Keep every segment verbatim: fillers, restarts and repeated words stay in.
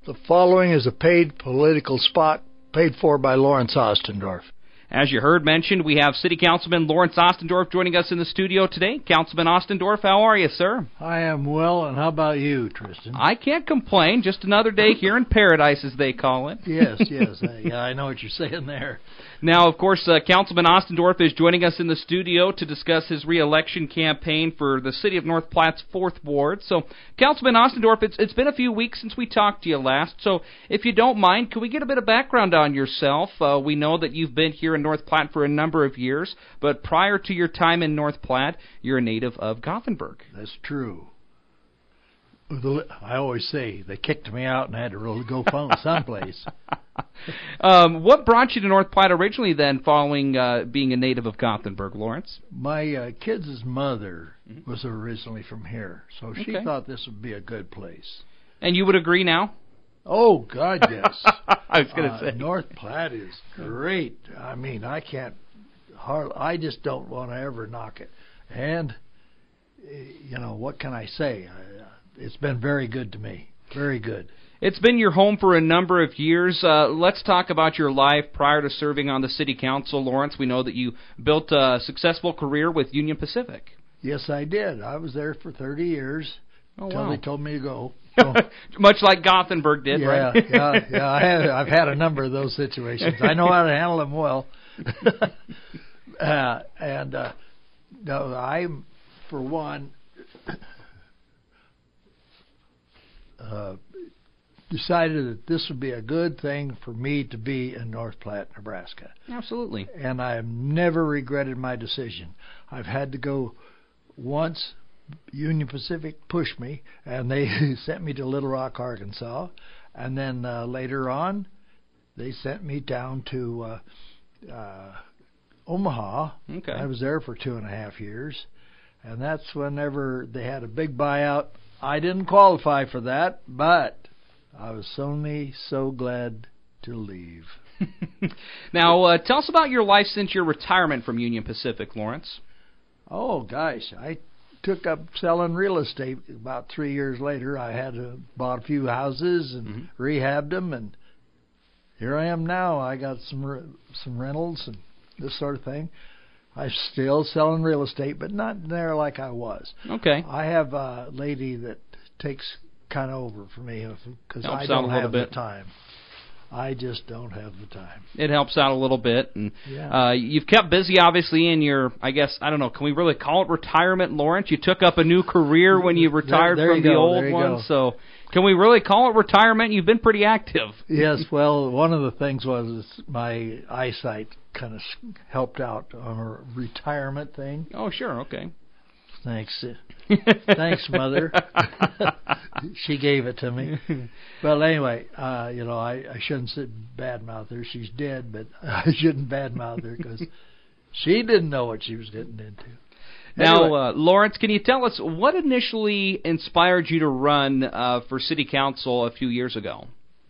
The following is a paid political spot paid for by Lawrence Ostendorf. As you heard mentioned, we have City Councilman Lawrence Ostendorf joining us in the studio today. Councilman Ostendorf, how are you, sir? I am well, and how about you, Tristan? I can't complain. Just another day here in paradise, as they call it. Yes, yes. I, yeah, I know what you're saying there. Now, of course, uh, Councilman Ostendorf is joining us in the studio to discuss his re-election campaign for the City of North Platte's fourth Ward. So, Councilman Ostendorf, it's, it's been a few weeks since we talked to you last, so if you don't mind, can we get a bit of background on yourself? Uh, we know that you've been here in North Platte for a number of years, but prior to your time in North Platte, you're a native of Gothenburg. That's true. I always say they kicked me out and I had to really go someplace. um, what brought you to North Platte originally then, following uh, being a native of Gothenburg, Lawrence? My uh, kids' mother mm-hmm. was originally from here, so she okay. thought this would be a good place. And you would agree now? Oh, God, yes. I was going to uh, say. North Platte is great. I mean, I can't, hardly, I just don't want to ever knock it. And, you know, what can I say? I, It's been very good to me. Very good. It's been your home for a number of years. Uh, let's talk about your life prior to serving on the City Council, Lawrence. We know that you built a successful career with Union Pacific. Yes, I did. I was there for thirty years oh, until wow. they told me to go. So, much like Gothenburg did, yeah, right? yeah, yeah. I have, I've had a number of those situations. I know how to handle them well. uh, and uh, no, I, for one, Uh, decided that this would be a good thing for me to be in North Platte, Nebraska. Absolutely. And I have never regretted my decision. I've had to go once. Union Pacific pushed me, and they sent me to Little Rock, Arkansas. And then uh, later on, they sent me down to uh, uh, Omaha. Okay. I was there for two and a half years. And that's whenever they had a big buyout. I didn't qualify for that, but I was only so glad to leave. Now, uh, tell us about your life since your retirement from Union Pacific, Lawrence. Oh, gosh. I took up selling real estate about three years later. I had uh, bought a few houses and mm-hmm. rehabbed them, and here I am now. I got some re- some rentals and this sort of thing. I'm still selling real estate, but not there like I was. Okay. I have a lady that takes kind of over for me because I out don't a little have bit. the time. I just don't have the time. It helps out a little bit. And yeah. uh, you've kept busy, obviously, in your, I guess, I don't know, can we really call it retirement, Lawrence? You took up a new career when you retired there, there from you the go, old one. Go. So can we really call it retirement? You've been pretty active. Yes, well, one of the things was my eyesight kind of helped out on a retirement thing. Oh, sure, okay. Thanks. Thanks, Mother. She gave it to me. Well, anyway, uh, you know, I, I shouldn't say badmouth her. She's dead, but I shouldn't badmouth her because she didn't know what she was getting into. Now, anyway. uh, Lawrence, can you tell us what initially inspired you to run uh, for City Council a few years ago?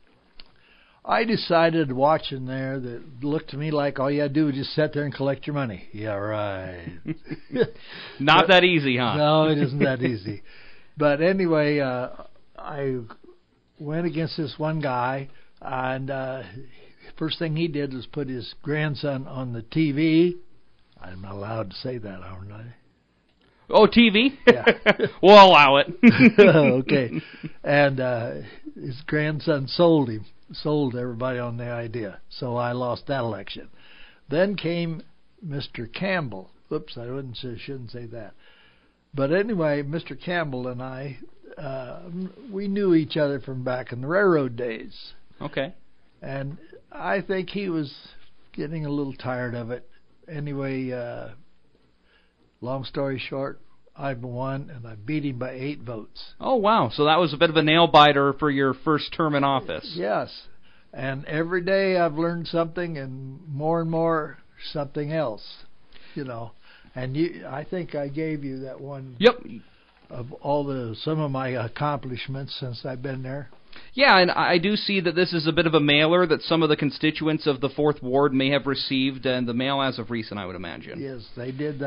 I decided watching there that looked to me like all you had to do was just sit there and collect your money. Yeah, right. Not but, that easy, huh? No, it isn't that easy. But anyway, uh, I went against this one guy, and uh, first thing he did was put his grandson on the T V. I'm not allowed to say that, aren't I? Oh, T V? Yeah. We'll allow it. Okay. And uh, his grandson sold him. Sold everybody on the idea, so I lost that election. Then came Mister Campbell. Oops, I wouldn't say, shouldn't say that. But anyway, Mister Campbell and I, uh, we knew each other from back in the railroad days. Okay. And I think he was getting a little tired of it. Anyway, uh, long story short, I won, and I beat him by eight votes. Oh, wow. So that was a bit of a nail-biter for your first term in office. Yes. And every day I've learned something, and more and more something else, you know. And you, I think I gave you that one yep. of all the some of my accomplishments since I've been there. Yeah, and I do see that this is a bit of a mailer that some of the constituents of the fourth Ward may have received in the mail as of recent, I would imagine. Yes, they did that.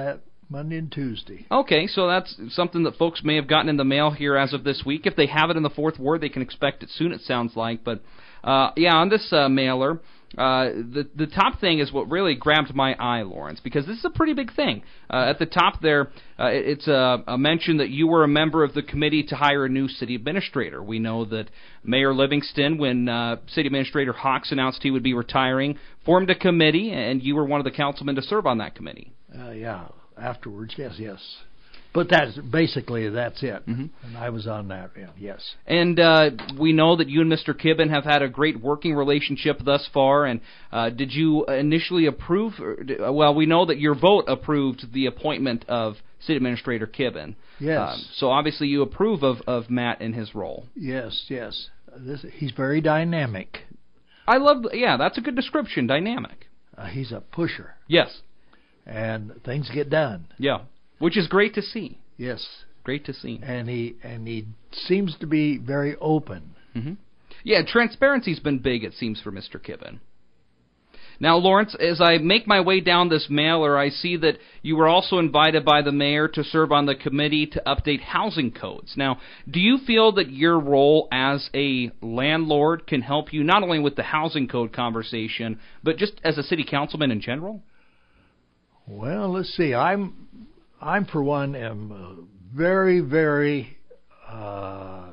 Monday and Tuesday. Okay, so that's something that folks may have gotten in the mail here as of this week. If they have it in the fourth ward, they can expect it soon, it sounds like. But, uh, yeah, on this uh, mailer, uh, the the top thing is what really grabbed my eye, Lawrence, because this is a pretty big thing. Uh, at the top there, uh, it's a, a mention that you were a member of the committee to hire a new city administrator. We know that Mayor Livingston, when uh, City Administrator Hawks announced he would be retiring, formed a committee, and you were one of the councilmen to serve on that committee. Uh, yeah, afterwards, yes, yes. But that's basically that's it. Mm-hmm. And I was on that, yeah, yes. And uh, we know that you and Mister Kibben have had a great working relationship thus far. And uh, did you initially approve? Or, well, we know that your vote approved the appointment of City Administrator Kibben. Yes. Um, so obviously you approve of, of Matt in his role. Yes, yes. This, he's very dynamic. I love. Yeah, that's a good description. Dynamic. Uh, he's a pusher. Yes. And things get done. Yeah. Which is great to see. Yes. Great to see. And he and he seems to be very open. Mm-hmm. Yeah, transparency's been big, it seems, for Mister Kibben. Now, Lawrence, as I make my way down this mailer, I see that you were also invited by the mayor to serve on the committee to update housing codes. Now, do you feel that your role as a landlord can help you not only with the housing code conversation, but just as a city councilman in general? Well, let's see. I'm... I'm, for one, am uh, very, very, uh,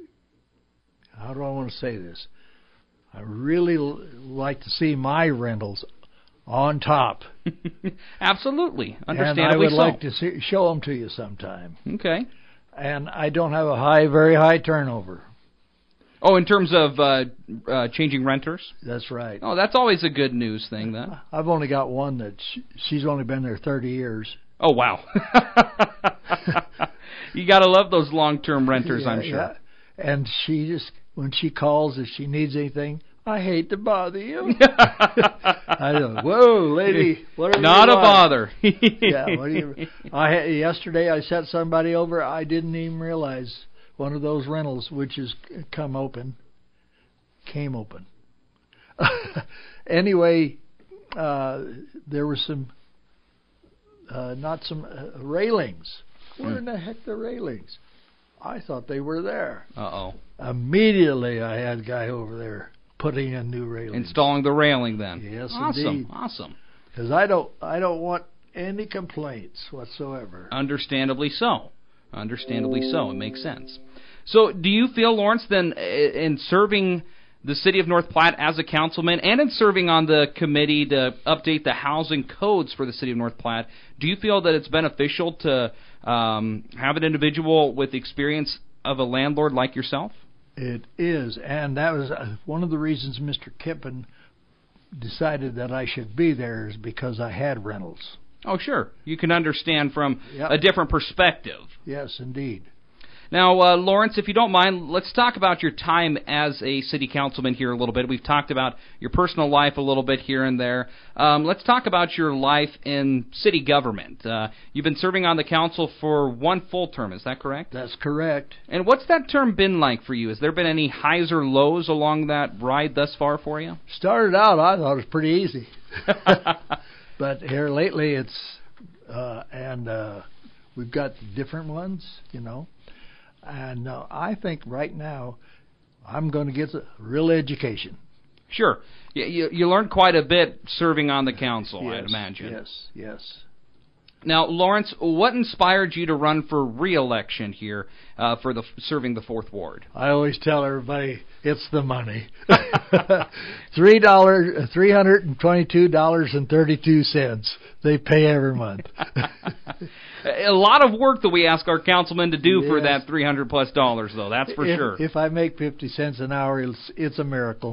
how do I want to say this? I really l- like to see my rentals on top. Absolutely. Understandably and I would so. like to see, show them to you sometime. Okay. And I don't have a high, very high turnover. Oh, in terms of uh, uh, changing renters? That's right. Oh, that's always a good news thing, then. I've only got one that sh- she's only been there thirty years. Oh, wow. You got to love those long-term renters, yeah, I'm sure. Yeah. And she just, when she calls, if she needs anything, I hate to bother you. I don't, whoa, lady, what are Not you a like? bother. Yeah, what do you, I, yesterday I sent somebody over, I didn't even realize one of those rentals, which has come open, came open. Anyway, uh, there was some... Uh, not some uh, railings. Where mm. in the heck the railings? I thought they were there. Uh-oh. Immediately I had a guy over there putting in new railings. Installing the railing then. Yes, awesome. indeed. Awesome. Because I don't, I don't want any complaints whatsoever. Understandably so. Understandably so. It makes sense. So do you feel, Lawrence, then, in serving the city of North Platte as a councilman and in serving on the committee to update the housing codes for the city of North Platte, do you feel that it's beneficial to um, have an individual with the experience of a landlord like yourself? It is, and that was uh, one of the reasons Mister Kippen decided that I should be there is because I had rentals. Oh, sure. You can understand from yep. a different perspective. Yes, indeed. Now, uh, Lawrence, if you don't mind, let's talk about your time as a city councilman here a little bit. We've talked about your personal life a little bit here and there. Um, let's talk about your life in city government. Uh, you've been serving on the council for one full term, is that correct? That's correct. And what's that term been like for you? Has there been any highs or lows along that ride thus far for you? Started out, I thought it was pretty easy. But here lately it's, uh, and uh, we've got different ones, you know. And uh, I think right now I'm going to get a real education. Sure. You, you, you learned quite a bit serving on the council, yes, I'd imagine. Yes, yes. Now, Lawrence, what inspired you to run for re-election here uh, for the serving the Fourth Ward? I always tell everybody it's the money. Three dollars, three hundred and twenty-two dollars and thirty-two cents. They pay every month. A lot of work that we ask our councilmen to do yes. for that three hundred plus dollars, though. That's for if, sure. If I make fifty cents an hour, it's, it's a miracle.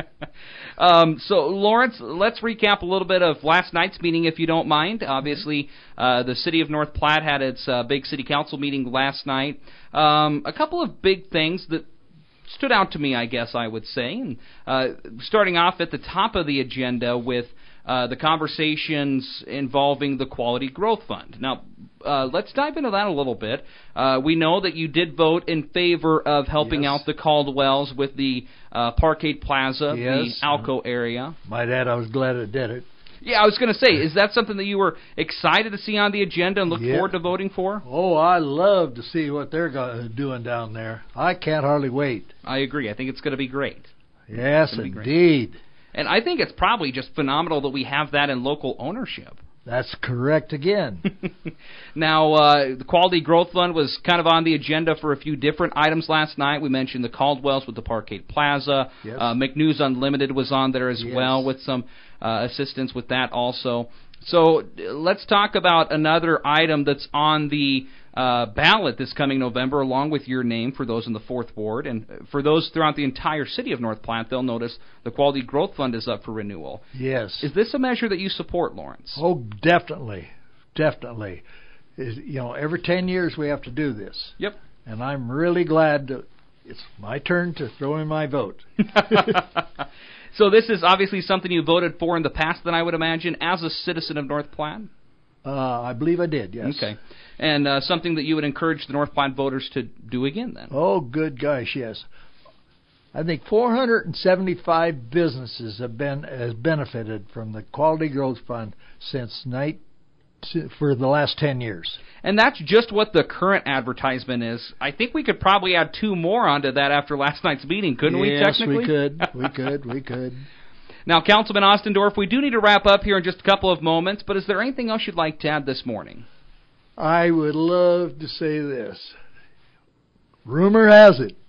um, so, Lawrence, let's recap a little bit of last night's meeting, if you don't mind. Obviously, uh, the city of North Platte had its uh, big city council meeting last night. Um, a couple of big things that stood out to me, I guess I would say. And, uh, starting off at the top of the agenda with Uh, the conversations involving the Quality Growth Fund. Now, uh, let's dive into that a little bit. Uh, we know that you did vote in favor of helping yes. out the Caldwells with the uh, Parkade Plaza, yes. the Alco area. My dad, I was glad I did it. Yeah, I was going to say, is that something that you were excited to see on the agenda and look Yeah. forward to voting for? Oh, I love to see what they're go- doing down there. I can't hardly wait. I agree. I think it's going to be great. Yes, gonna be great. indeed. And I think it's probably just phenomenal that we have that in local ownership. That's correct again. Now, uh, the Quality Growth Fund was kind of on the agenda for a few different items last night. We mentioned the Caldwells with the Parkade Plaza. Yes. Uh, McNews Unlimited was on there as Yes. well with some uh, assistance with that also. So uh, let's talk about another item that's on the uh, ballot this coming November, along with your name for those in the Fourth Ward. And for those throughout the entire city of North Platte, they'll notice the Quality Growth Fund is up for renewal. Yes. Is this a measure that you support, Lawrence? Oh, definitely. Definitely. Is, you know, every ten years we have to do this. Yep. And I'm really glad to, it's my turn to throw in my vote. So this is obviously something you voted for in the past, then I would imagine, as a citizen of North Platte? Uh, I believe I did, yes. Okay. And uh, something that you would encourage the North Platte voters to do again, then? Oh, good gosh, yes. I think four hundred seventy-five businesses have been has benefited from the Quality Growth Fund since night for the last ten years. And that's just what the current advertisement is. I think we could probably add two more onto that after last night's meeting, couldn't we, technically? Yes, we could. We could. We could. Now, Councilman Ostendorf, we do need to wrap up here in just a couple of moments, but is there anything else you'd like to add this morning? I would love to say this. Rumor has it,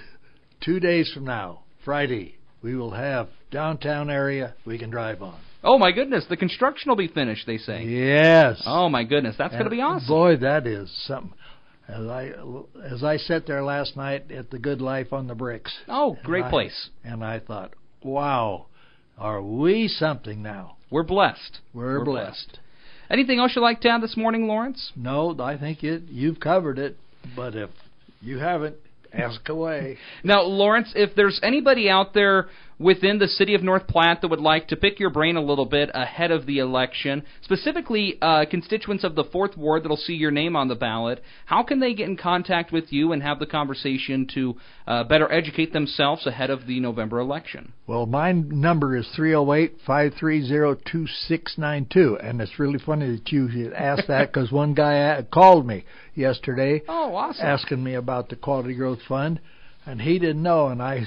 two days from now, Friday, we will have downtown area we can drive on. Oh, my goodness, the construction will be finished, they say. Yes. Oh, my goodness, that's going to be awesome. Boy, that is something. As I as I sat there last night at the Good Life on the Bricks. Oh, great and I, place. And I thought, wow, are we something now? We're blessed. We're, We're blessed. blessed. Anything else you'd like to add this morning, Lawrence? No, I think it, you've covered it, but if you haven't, ask away. Now, Lawrence, if there's anybody out there within the city of North Platte that would like to pick your brain a little bit ahead of the election, specifically uh, constituents of the Fourth Ward that'll see your name on the ballot, how can they get in contact with you and have the conversation to uh, better educate themselves ahead of the November election? Well, my number is three oh eight, five three zero, two six nine two, and it's really funny that you asked that because one guy called me yesterday oh, awesome. asking me about the Quality Growth Fund. And he didn't know, and I,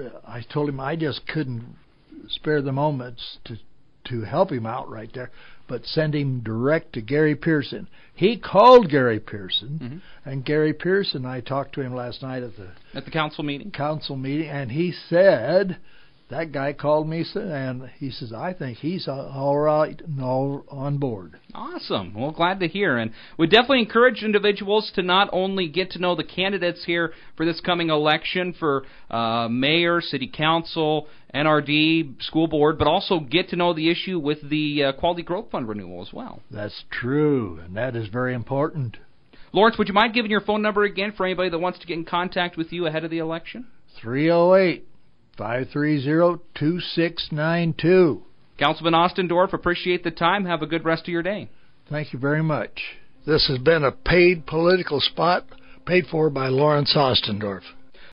I told him I just couldn't spare the moments to to help him out right there, but send him direct to Gary Pearson. He called Gary Pearson, mm-hmm. and Gary Pearson, I talked to him last night at the at the council meeting. Council meeting, and he said that guy called me, and he says I think he's all right and all on board. Awesome. Well, glad to hear. And we definitely encourage individuals to not only get to know the candidates here for this coming election for uh, mayor, city council, N R D, school board, but also get to know the issue with the uh, Quality Growth Fund renewal as well. That's true, and that is very important. Lawrence, would you mind giving your phone number again for anybody that wants to get in contact with you ahead of the election? three oh eight, five three zero, two six nine two. Councilman Ostendorf, appreciate the time. Have a good rest of your day. Thank you very much. This has been a paid political spot paid for by Lawrence Ostendorf.